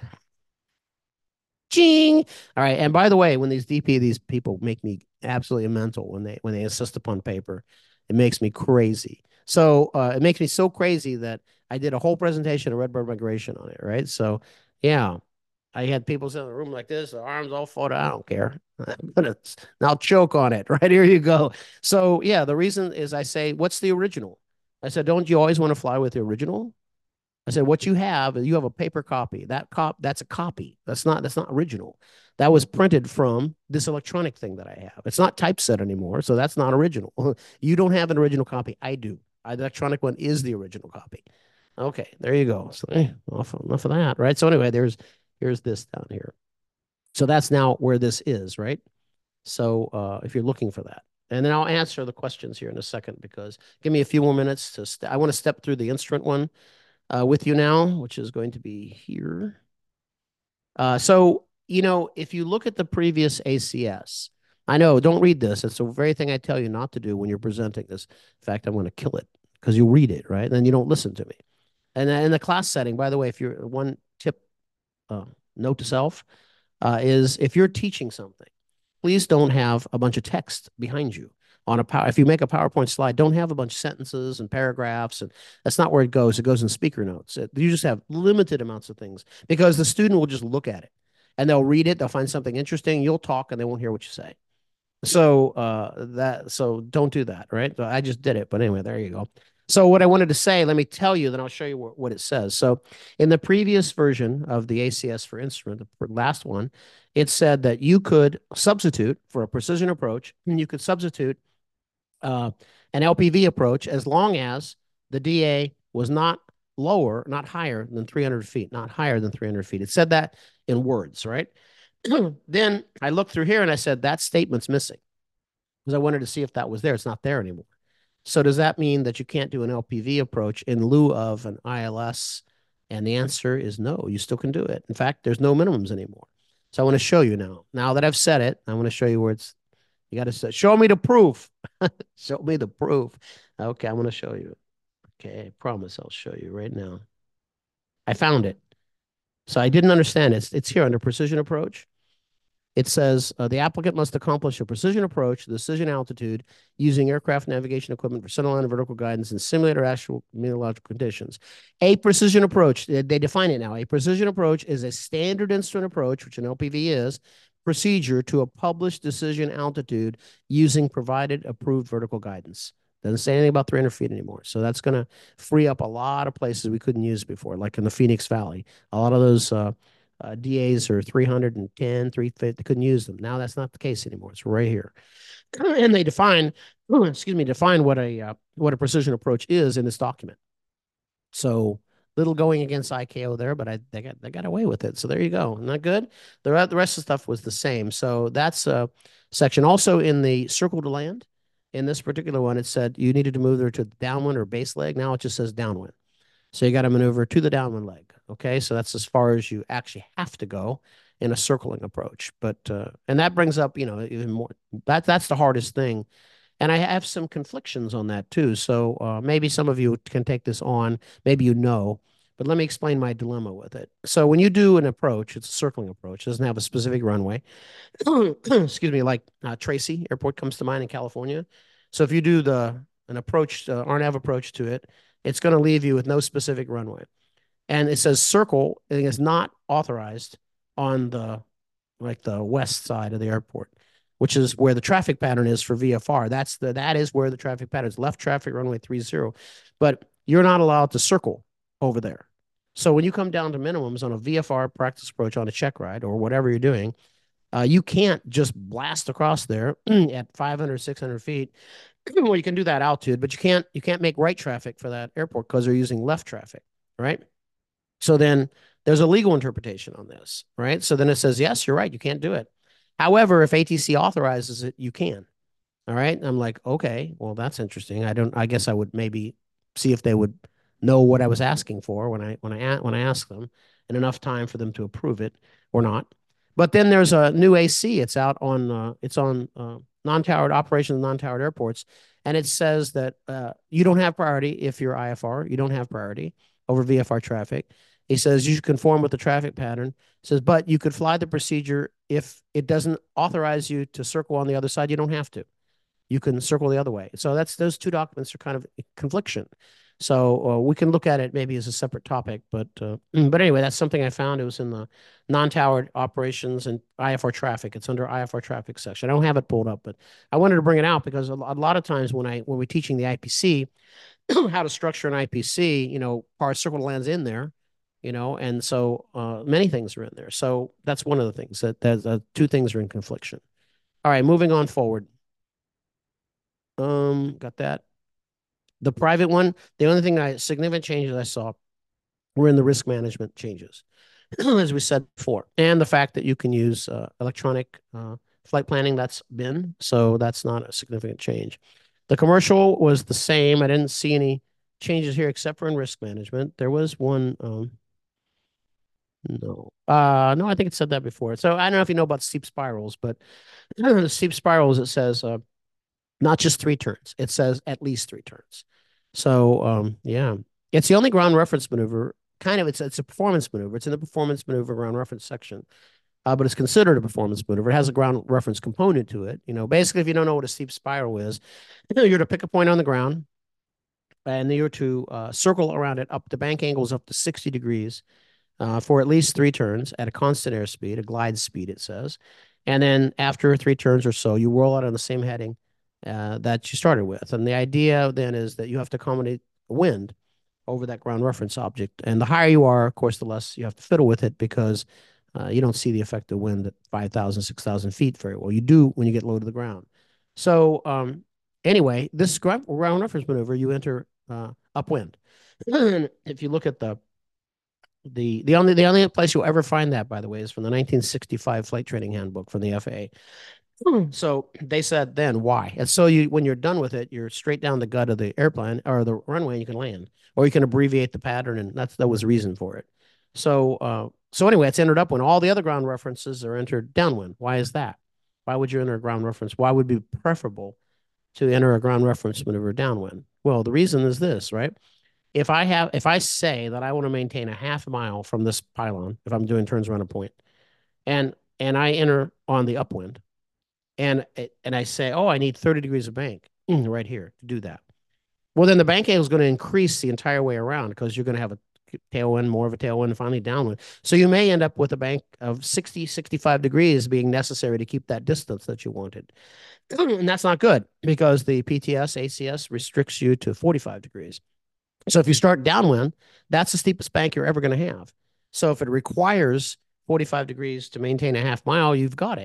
Ching. All right. And by the way, when these people make me absolutely mental when they insist upon paper. It makes me crazy. So it makes me so crazy that I did a whole presentation of Redbird migration on it. Right. So yeah, I had people sit in the room like this, their arms all folded. I don't care. But I'll choke on it. Right, here you go. So yeah, the reason is I say, what's the original? I said, don't you always want to fly with the original? I said, what you have a paper copy. That's a copy. That's not original. That was printed from this electronic thing that I have. It's not typeset anymore, so that's not original. You don't have an original copy. I do. The electronic one is the original copy. Okay, there you go. So enough of that, right? So anyway, here's this down here. So that's now where this is, right? So if you're looking for that. And then I'll answer the questions here in a second, because give me a few more minutes I want to step through the instrument one with you now, which is going to be here. So, if you look at the previous ACS, I know, don't read this. It's the very thing I tell you not to do when you're presenting this. In fact, I'm going to kill it because you read it, right? And then you don't listen to me. And in the class setting, by the way, if you're one tip, note to self, is if you're teaching something, please don't have a bunch of text behind you on if you make a PowerPoint slide, don't have a bunch of sentences and paragraphs, and that's not where it goes. It goes in speaker notes. You just have limited amounts of things, because the student will just look at it and they'll read it. They'll find something interesting. You'll talk and they won't hear what you say. So don't do that, right? So I just did it, but anyway, there you go. So what I wanted to say, let me tell you, then I'll show you what it says. So in the previous version of the ACS for instrument, the last one, it said that you could substitute for a precision approach, and you could substitute an LPV approach as long as the DA was not not higher than 300 feet, not higher than 300 feet. It said that in words, right? Then I looked through here and I said, that statement's missing, because I wanted to see if that was there. It's not there anymore. So does that mean that you can't do an LPV approach in lieu of an ILS? And the answer is no, you still can do it. In fact, there's no minimums anymore. So I want to show you now. Now that I've said it, I want to show you where you got to say, show me the proof. Show me the proof. Okay, I'm going to show you. Okay, I promise I'll show you right now. I found it. So I didn't understand it. It's here under precision approach. It says the applicant must accomplish a precision approach to the decision altitude using aircraft navigation equipment for centerline and vertical guidance and simulate actual meteorological conditions. A precision approach, they define it now. A precision approach is a standard instrument approach, which an LPV is, procedure to a published decision altitude using provided approved vertical guidance. Doesn't say anything about 300 feet anymore. So that's going to free up a lot of places we couldn't use before, like in the Phoenix Valley. A lot of those DAs are 310, 350. They couldn't use them. Now that's not the case anymore. It's right here. And they define what a precision approach is in this document. So Little going against ICAO there, but they got away with it. So there you go. Isn't that good? The rest of the stuff was the same. So that's a section. Also in the circle to land, in this particular one, it said you needed to move there to the downwind or base leg. Now it just says downwind. So you got to maneuver to the downwind leg. Okay, so that's as far as you actually have to go in a circling approach. But and that brings up, even more. That's the hardest thing, and I have some conflictions on that too. So maybe some of you can take this on. Maybe but let me explain my dilemma with it. So when you do an approach, it's a circling approach. It doesn't have a specific runway. Excuse me, like Tracy Airport comes to mind in California. So if you do an approach, RNAV approach to it, it's going to leave you with no specific runway. And it says circle, and it's not authorized on the west side of the airport, which is where the traffic pattern is for VFR. That is where the traffic pattern is. Left traffic runway 30. But you're not allowed to circle over there. So when you come down to minimums on a VFR practice approach on a check ride or whatever you're doing, you can't just blast across there at 500, 600 feet. Well, you can do that altitude, but you can't make right traffic for that airport because they're using left traffic, right? So then there's a legal interpretation on this, right? So then it says, yes, you're right, you can't do it. However, if ATC authorizes it, you can. All right. I'm like, okay, well, that's interesting. I guess I would maybe see if they would know what I was asking for when I ask them, and enough time for them to approve it or not. But then there's a new AC. It's on non-towered operations, non-towered airports, and it says that you don't have priority if you're IFR. You don't have priority over VFR traffic. He says you should conform with the traffic pattern. He says, but you could fly the procedure if it doesn't authorize you to circle on the other side. You don't have to. You can circle the other way. So those two documents are kind of confliction. So we can look at it maybe as a separate topic, but anyway, that's something I found. It was in the non-towered operations and IFR traffic. It's under IFR traffic section. I don't have it pulled up, but I wanted to bring it out because a lot of times when we're teaching the IPC, how to structure an IPC, part circle lands in there, and so many things are in there. So that's one of the things that two things are in confliction. All right, moving on forward. Got that. The private one, the only significant changes I saw were in the risk management changes, as we said before, and the fact that you can use electronic flight planning. That's been, so that's not a significant change. The commercial was the same. I didn't see any changes here except for in risk management. There was one. No, no, I think it said that before. So I don't know if you know about steep spirals, but the steep spirals, it says not just 3 turns. It says at least 3 turns. So yeah, it's the only ground reference maneuver. Kind of, it's a performance maneuver. It's in the performance maneuver ground reference section, but it's considered a performance maneuver. It has a ground reference component to it. Basically, if you don't know what a steep spiral is, you're to pick a point on the ground, and then you're to circle around it up. The bank angles up to 60 degrees for at least 3 turns at a constant airspeed, a glide speed, it says. And then after 3 turns or so, you roll out on the same heading that you started with. And the idea then is that you have to accommodate the wind over that ground reference object. And the higher you are, of course, the less you have to fiddle with it because you don't see the effect of wind at 5,000, 6,000 feet very well. You do when you get low to the ground. So anyway, this ground reference maneuver, you enter upwind. If you look at the only place you'll ever find that, by the way, is from the 1965 flight training handbook from the FAA. So they said then why? And so when you're done with it, you're straight down the gut of the airplane or the runway and you can land, or you can abbreviate the pattern, and that was the reason for it. So anyway, it's entered upwind. All the other ground references are entered downwind. Why is that? Why would you enter a ground reference? Why would it be preferable to enter a ground reference maneuver downwind? Well, the reason is this, right? If I say that I want to maintain a half mile from this pylon, if I'm doing turns around a point, and I enter on the upwind, and I say, oh, I need 30 degrees of bank right here to do that. Well, then the bank angle is going to increase the entire way around because you're going to have a tailwind, more of a tailwind, and finally downwind. So you may end up with a bank of 60, 65 degrees being necessary to keep that distance that you wanted. And that's not good because the PTS, ACS restricts you to 45 degrees. So if you start downwind, that's the steepest bank you're ever going to have. So if it requires 45 degrees to maintain a half mile, you've got it.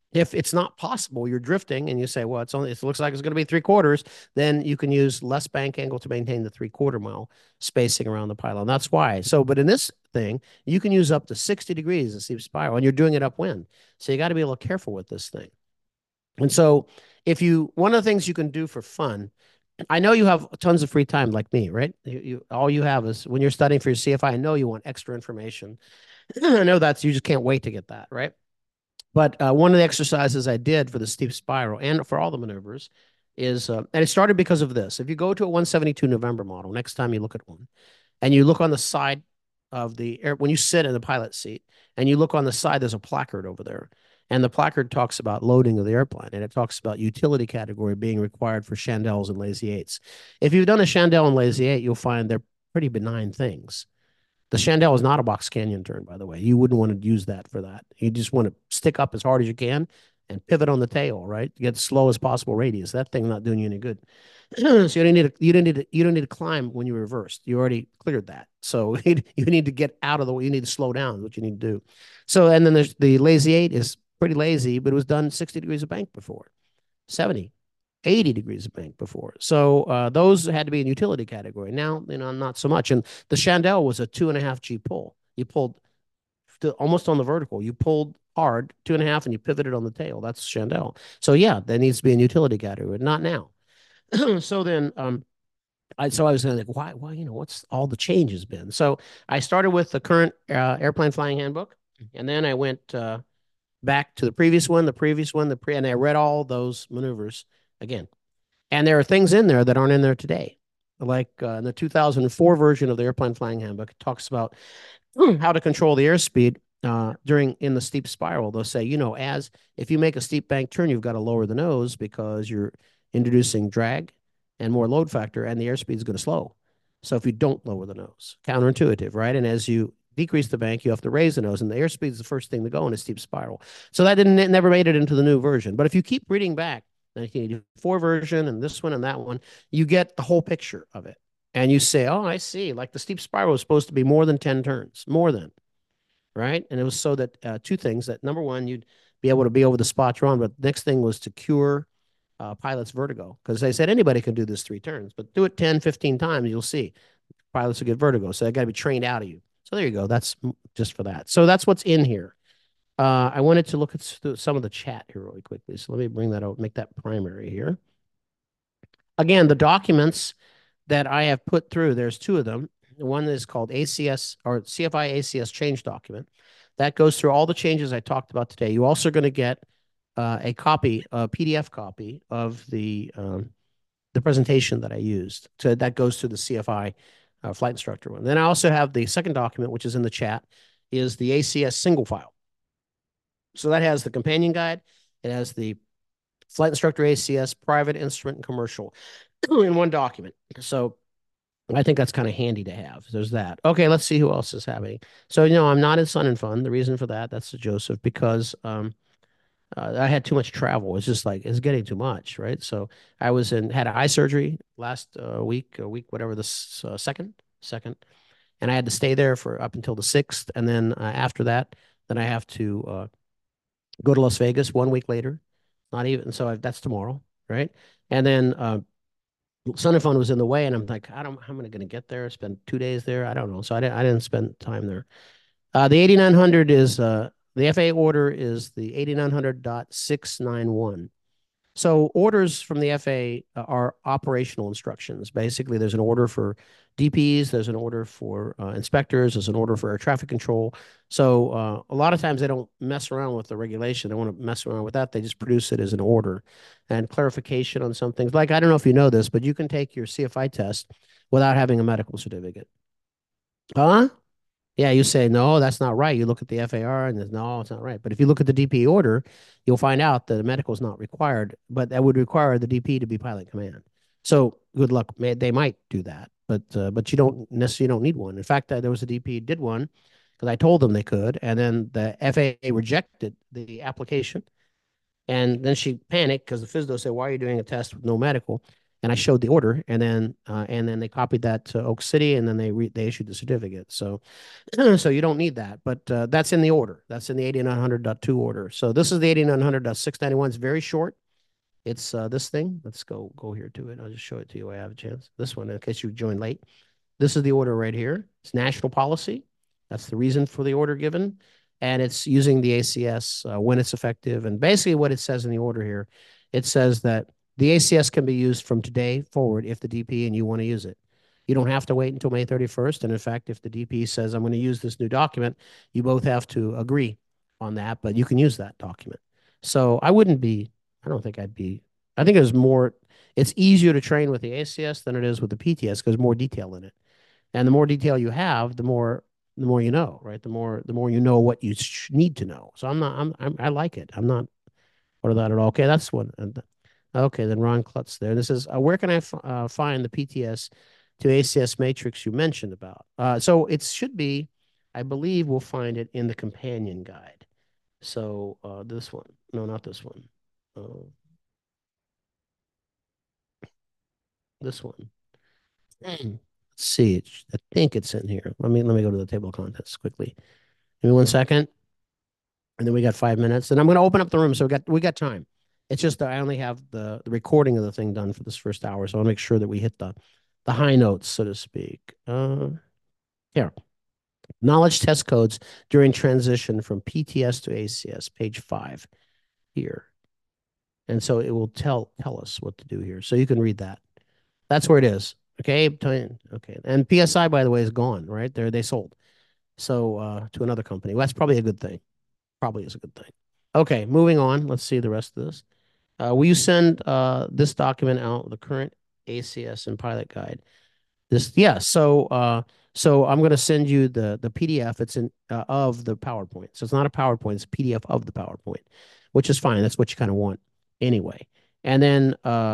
If it's not possible, you're drifting and you say, well, it looks like it's going to be 3/4, then you can use less bank angle to maintain the 3/4 mile spacing around the pylon. That's why. So, but in this thing, you can use up to 60 degrees of steep spiral and you're doing it upwind. So you got to be a little careful with this thing. And so one of the things you can do for fun, I know you have tons of free time like me, right? All you have is when you're studying for your CFI, I know you want extra information. I know you just can't wait to get that, right? But one of the exercises I did for the steep spiral and for all the maneuvers is, and it started because of this. If you go to a 172 November model, next time you look at one, and you look on the side of the air, when you sit in the pilot seat, and you look on the side, there's a placard over there. And the placard talks about loading of the airplane, and it talks about utility category being required for chandelles and lazy eights. If you've done a chandelle and lazy eight, you'll find they're pretty benign things. The chandelle is not a box canyon turn, by the way. You wouldn't want to use that for that. You just want to stick up as hard as you can and pivot on the tail, right? Get the slowest possible radius. That thing's not doing you any good. So you don't need to climb when you reversed. You already cleared that. So you need to get out of the way. You need to slow down. Is what you need to do. So and then there's the lazy eight is pretty lazy, but it was done 60 degrees of bank before, 70. 80 degrees of bank before. So those had to be in utility category. Now, not so much. And the chandelle was a 2.5 G pull. You pulled almost on the vertical. You pulled hard, 2.5, and you pivoted on the tail. That's chandelle. So yeah, that needs to be in utility category. Not now. So then I was like, why, what's all the changes been? So I started with the current airplane flying handbook, and then I went back to the previous one, and I read all those maneuvers again. And there are things in there that aren't in there today. Like in the 2004 version of the Airplane Flying Handbook, it talks about how to control the airspeed in the steep spiral. They'll say, as if you make a steep bank turn, you've got to lower the nose because you're introducing drag and more load factor, and the airspeed is going to slow. So if you don't lower the nose, counterintuitive, right? And as you decrease the bank, you have to raise the nose, and the airspeed is the first thing to go in a steep spiral. So it never made it into the new version. But if you keep reading back, 1984 version and this one and that one, you get the whole picture of it. And you say, oh, I see. Like the steep spiral was supposed to be more than 10 turns, more than, right? And it was so that two things that number one, you'd be able to be over the spots you're on. But the next thing was to cure pilots' vertigo because they said anybody can do this 3 turns, but do it 10, 15 times, you'll see pilots will get vertigo. So they got to be trained out of you. So there you go. That's just for that. So that's what's in here. I wanted to look at some of the chat here really quickly. So let me bring that out, make that primary here. Again, the documents that I have put through, there's two of them. One is called ACS or CFI ACS change document. That goes through all the changes I talked about today. You're also going to get a PDF copy of the presentation that I used. So that goes to the CFI flight instructor one. Then I also have the second document, which is in the chat, is the ACS single file. So that has the companion guide. It has the flight instructor ACS, private, instrument, and commercial in one document. So I think that's kind of handy to have. There's that. Okay, let's see who else is having. So, I'm not in Sun and Fun. The reason for that's Joseph, because I had too much travel. It's just like, it's getting too much, right? So I had eye surgery last week, whatever, the second, and I had to stay there for up until the 6th. And then after that, then I have to go to Las Vegas 1 week later. Not even, so that's tomorrow, right? And then Sun and Fun was in the way, and I'm like, how am I going to get there? Spend 2 days there? I don't know. So I didn't spend time there. The 8900 is the FAA order is the 8900.691. So orders from the FAA are operational instructions. Basically, there's an order for DPs, there's an order for inspectors, there's an order for air traffic control. So a lot of times they don't mess around with the regulation. They want to mess around with that. They just produce it as an order and clarification on some things. Like, I don't know if you know this, but you can take your CFI test without having a medical certificate. Huh? Yeah, you say, no, that's not right. You look at the FAR and there's, no, it's not right. But if you look at the DP order, you'll find out that the medical is not required, but that would require the DP to be pilot command. So good luck. They might do that, but you don't necessarily need one. In fact, there was a DP did one because I told them they could, and then the FAA rejected the application. And then she panicked because the FSDO said, why are you doing a test with no medical? and I showed the order, and then they copied that to Oak City, and then they issued the certificate. So so you don't need that, but that's in the order. That's in the 8900.2 order. So this is the 8900.691. It's very short. It's this thing. Let's go here to it. I'll just show it to you while I have a chance. This one, in case you joined late. This is the order right here. It's national policy. That's the reason for the order given. And it's using the ACS when it's effective. And basically, what it says in the order here, it says that the ACS can be used from today forward if the DP and you want to use it. You don't have to wait until May 31st. And in fact, if the DP says, I'm going to use this new document, you both have to agree on that, but you can use that document. So I don't think I'd be, I think it's easier to train with the ACS than it is with the PTS because there's more detail in it. And the more detail you have, the more you know, right? The more you know what you need to know. So I like it. I'm not part of that at all. Okay, that's one. Okay, then Ron Klutz there. This is where can I find the PTS to ACS matrix you mentioned about? So it should be, I believe we'll find it in the companion guide. So this one, no, not this one. This one. Let's see. I think it's in here. Let me go to the table of contents quickly. Give me 1 second. And then we got 5 minutes. And I'm going to open up the room. So we got time. It's just that I only have the recording of the thing done for this first hour. So I'll make sure that we hit the high notes, so to speak. Here. Knowledge test codes during transition from PTS to ACS, page 5 here. And so it will tell us what to do here. So you can read that. That's where it is. Okay. Okay. And PSI, by the way, is gone, right? They sold. So to another company. Well, that's probably a good thing. Probably is a good thing. Okay, moving on. Let's see the rest of this. Will you send this document out, the current ACS and pilot guide? Yeah. So I'm going to send you the PDF. It's in of the PowerPoint. So it's not a PowerPoint. It's a PDF of the PowerPoint, which is fine. That's what you kind of want anyway. And then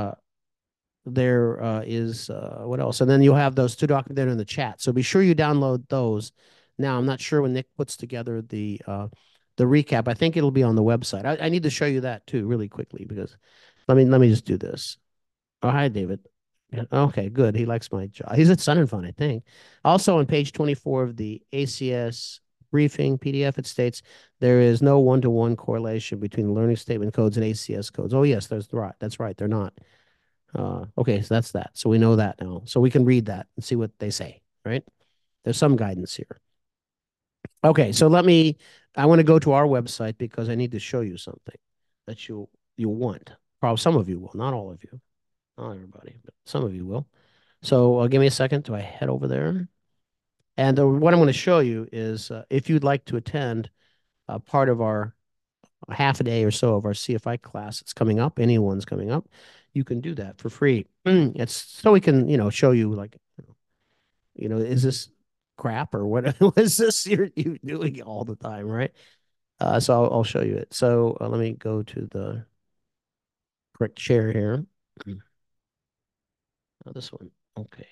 there is what else? And then you'll have those two documents there in the chat. So be sure you download those. Now I'm not sure when Nick puts together the recap. I think it'll be on the website. I need to show you that too, really quickly, because let me just do this. Oh, hi, David. Yeah, okay, good. He likes my job. He's at Sun and Fun, I think. Also, on page 24 of the ACS briefing PDF, it states there is no one-to-one correlation between learning statement codes and ACS codes. Oh, yes, that's right. They're not. Okay, so that's that. So we know that now. So we can read that and see what they say, right? There's some guidance here. Okay, so I want to go to our website because I need to show you something that you want. Probably some of you will, not all of you, not everybody, but some of you will. So give me a second. Do I head over there? And what I'm going to show you is if you'd like to attend part of our half a day or so of our CFI class that's coming up, anyone's coming up, you can do that for free. It's so we can, show you like, is this crap or what? What is this you doing all the time, right? So I'll show you it. So let me go to the correct chair here. This one. Okay.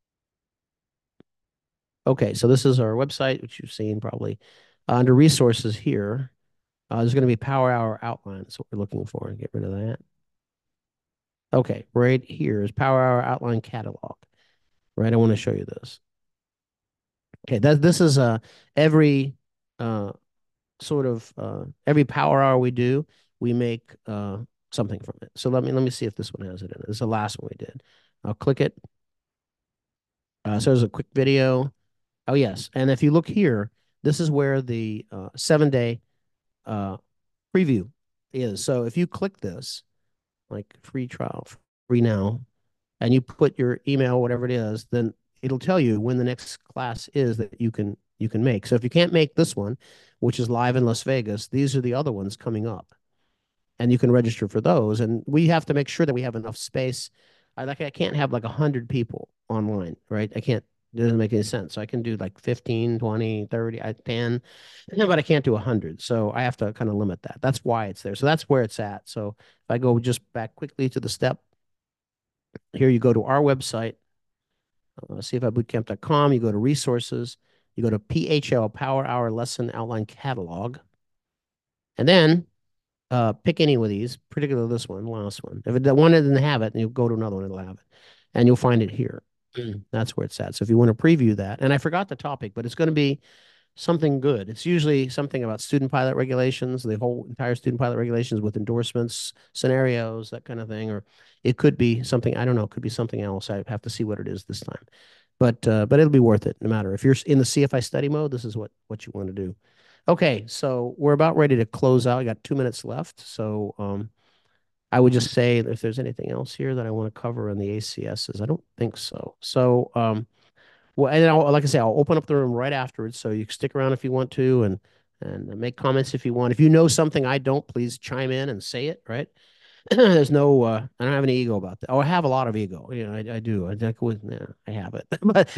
Okay, so this is our website, which you've seen probably. Under resources here, there's going to be Power Hour outline. That's what we're looking for. Get rid of that. Okay, right here is Power Hour outline catalog. Right, I want to show you this. Okay, this is every uh, sort of every Power Hour we do, we make something from it. So let me see if this one has it in it. This is the last one we did. I'll click it. So there's a quick video. Oh yes, and if you look here, this is where the 7-day preview is. So if you click this, like free trial, free now, and you put your email, whatever it is, then it'll tell you when the next class is that you can make. So if you can't make this one, which is live in Las Vegas, these are the other ones coming up, and you can register for those. And we have to make sure that we have enough space. I can't have like 100 people online, right? I can't. It doesn't make any sense. So I can do like 15, 20, 30, 10, but I can't do 100. So I have to kind of limit that. That's why it's there. So that's where it's at. So if I go just back quickly to the step, here you go to our website, cfibootcamp.com. You go to resources. You go to PHL, Power Hour Lesson Outline Catalog. And then Pick any of these, particularly this one, last one. If the one doesn't have it, then you'll go to another one, it'll have it. And you'll find it here. That's where it's at. So if you want to preview that, and I forgot the topic, but it's going to be something good. It's usually something about student pilot regulations, the whole entire student pilot regulations with endorsements, scenarios, that kind of thing. Or it could be something, I don't know, it could be something else. I have to see what it is this time. But it'll be worth it no matter. If you're in the CFI study mode, this is what you want to do. Okay, so we're about ready to close out. I got 2 minutes left. So I would just say if there's anything else here that I want to cover on the ACSs, I don't think so. So well, and then like I say, I'll open up the room right afterwards, so you can stick around if you want to, and make comments if you want. If you know something I don't, please chime in and say it. Right? There's no, I don't have any ego about that. Oh, I have a lot of ego. I do. Yeah, I have it,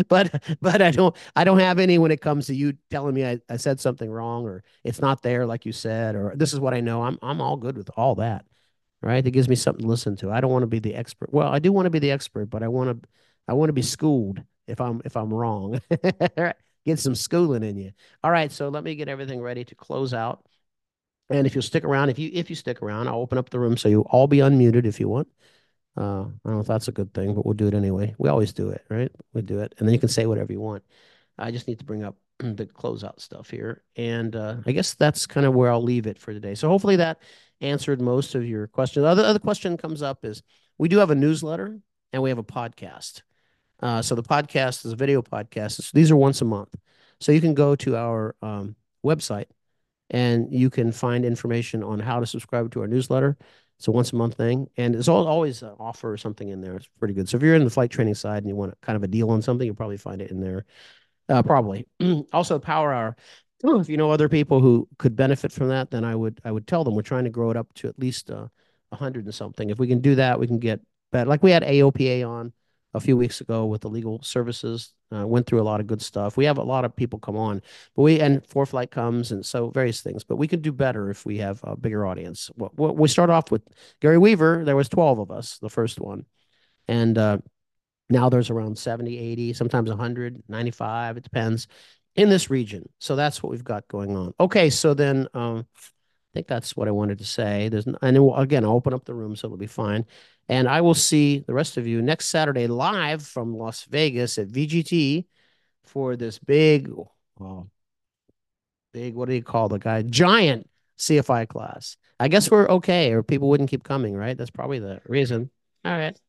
but I don't have any when it comes to you telling me I said something wrong or it's not there like you said or this is what I know. I'm all good with all that. Right? It gives me something to listen to. I don't want to be the expert. Well, I do want to be the expert, but I want to be schooled if I'm wrong. Get some schooling in you. All right, so let me get everything ready to close out. And if you'll stick around, if you stick around, I'll open up the room so you'll all be unmuted if you want. I don't know if that's a good thing, but we'll do it anyway. We always do it, right? We do it, and then you can say whatever you want. I just need to bring up the closeout stuff here, and I guess that's kind of where I'll leave it for today. So hopefully that answered most of your questions. Other question comes up is we do have a newsletter and we have a podcast. So the podcast is a video podcast. So these are once a month. So you can go to our website and you can find information on how to subscribe to our newsletter. It's a once a month thing, and there's always an offer or something in there. It's pretty good. So if you're in the flight training side and you want kind of a deal on something, you'll probably find it in there. Probably. Also, Power Hour. If you know other people who could benefit from that, then I would tell them we're trying to grow it up to at least 100 and something. If we can do that, we can get better. Like we had AOPA on a few weeks ago with the legal services. Went through a lot of good stuff. We have a lot of people come on, but and ForeFlight comes, and so various things. But we could do better if we have a bigger audience. Well, we start off with Gary Weaver. There was 12 of us, the first one, and now there's around 70, 80, sometimes 100, 95. It depends in this region. So that's what we've got going on. Okay, so then I think that's what I wanted to say. And again, I'll open up the room so it'll be fine. And I will see the rest of you next Saturday live from Las Vegas at VGT for this oh, big, what do you call the guy? Giant CFI class. I guess we're okay, or people wouldn't keep coming, right? That's probably the reason. All right.